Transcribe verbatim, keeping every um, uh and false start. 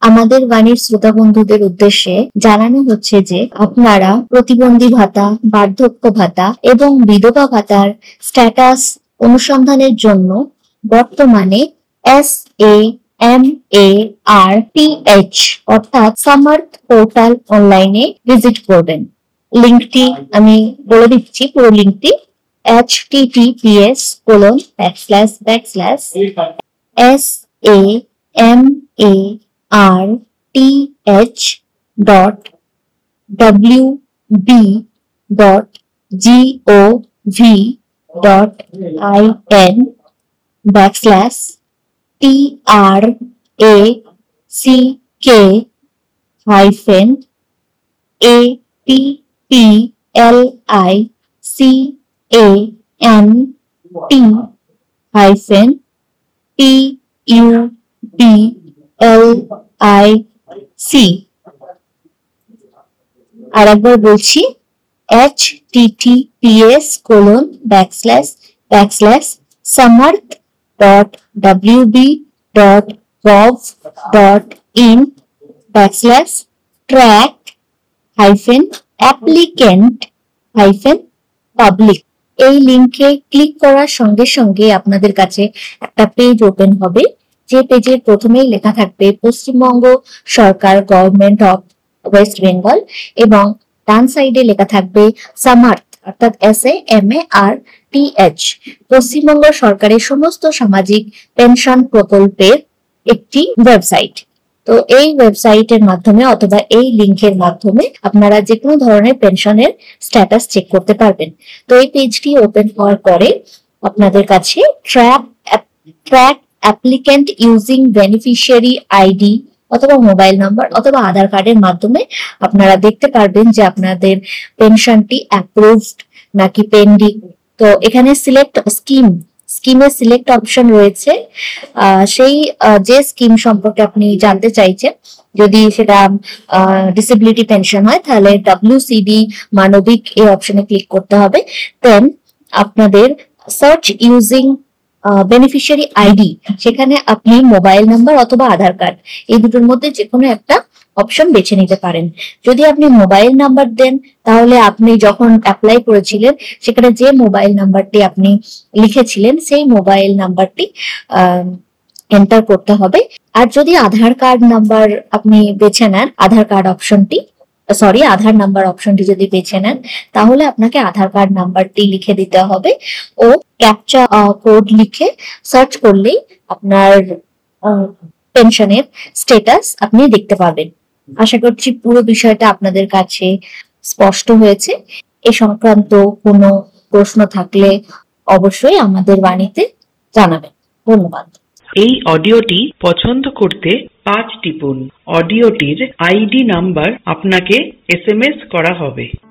আমাদের বাণীর শ্রোতা বন্ধুদের উদ্দেশ্যে জানানো হচ্ছে যে আপনারা প্রতিবন্ধী ভাতা, বার্ধক্য ভাতা এবং বিধবা ভাতার স্ট্যাটাস অনুসন্ধানের জন্য বর্তমানে S A M A R T H অর্থাৎ সামার্থ পোর্টাল অনলাইনে ভিজিট করবেন। লিঙ্কটি আমি বলে দিচ্ছি, পুরো লিঙ্কটি H T T P S colon backslash backslash S A M A R T H dot W B dot G O V dot I N backslash T R A C K hyphen A P P L I C A N T hyphen P U B L I C. আর একবার বলছি, H T T P S colon backslash backslash Samarth dot W B dot gov dot in backslash track hyphen applicant hyphen public. এই লিঙ্কে click করার সঙ্গে সঙ্গে আপনাদের কাছে একটা পেজ ওপেন হবে, যে পেজের প্রথমেই লেখা থাকবে পশ্চিমবঙ্গ সরকার, গভর্নমেন্ট অফ ওয়েস্ট বেঙ্গল, এবং ডান সাইডে লেখা থাকবে সামার্থ অর্থাৎ S A M A R T H, Paschimbanga সরকারের সমস্ত সামাজিক পেনশন প্রকল্পের একটি ওয়েবসাইট। তো এই ওয়েবসাইটের মাধ্যমে অথবা এই লিঙ্কের মাধ্যমে আপনারা যে কোনো ধরনের পেনশনের স্ট্যাটাস চেক করতে পারবেন। তো এই পেজটি ওপেন হওয়ার পরে আপনাদের কাছে track track applicant using beneficiary ID অথবা মোবাইল নাম্বার অথবা আধার কার্ডের মাধ্যমে আপনারা দেখতে পারবেন যে আপনাদের পেনশনটি অ্যাপ্রুভড নাকি পেন্ডিং। তো এখানে সিলেক্ট স্কিম স্কিমে সিলেক্ট অপশন রয়েছে, সেই যে স্কিম সম্পর্কে আপনি জানতে চাইছেন, যদি সেটা ডিসেবিলিটি পেনশন হয় তাহলে ডাব্লিউসিডি মানবিক এই অপশনে ক্লিক করতে হবে। দেন আপনাদের সার্চ ইউজিং বেনিফিশিয়ারি আইডি, সেখানে আপনি মোবাইল নাম্বার অথবা আধার কার্ড এই দুটোর মধ্যে যে কোনো একটা অপশন বেছে নিতে পারেন। যদি আপনি মোবাইল নাম্বার দেন তাহলে আপনি যখন অ্যাপ্লাই করেছিলেন সেখানে যে মোবাইল নাম্বারটি আপনি লিখেছিলেন সেই মোবাইল নাম্বারটি এন্টার করতে হবে। আর যদি আধার কার্ড নাম্বার আপনি বেছে নেন, আধার কার্ড অপশনটি সরি আধার নাম্বার অপশনটি যদি বেছে নেন তাহলে আপনাকে আধার কার্ড নাম্বারটি লিখে দিতে হবে ও ক্যাপচা কোড লিখে সার্চ করলেই আপনার পেনশনের স্ট্যাটাস আপনি দেখতে পাবেন। আশা করছি পুরো বিষয়টা আপনাদের কাছে স্পষ্ট হয়েছে। এ সংক্রান্ত কোনো প্রশ্ন থাকলে অবশ্যই আমাদের বাণীতে জানাবেন। ধন্যবাদ। এই অডিওটি পছন্দ করতে পাঁচ টিপুন। অডিওটির আইডি নাম্বার আপনাকে এস এম এস করা হবে।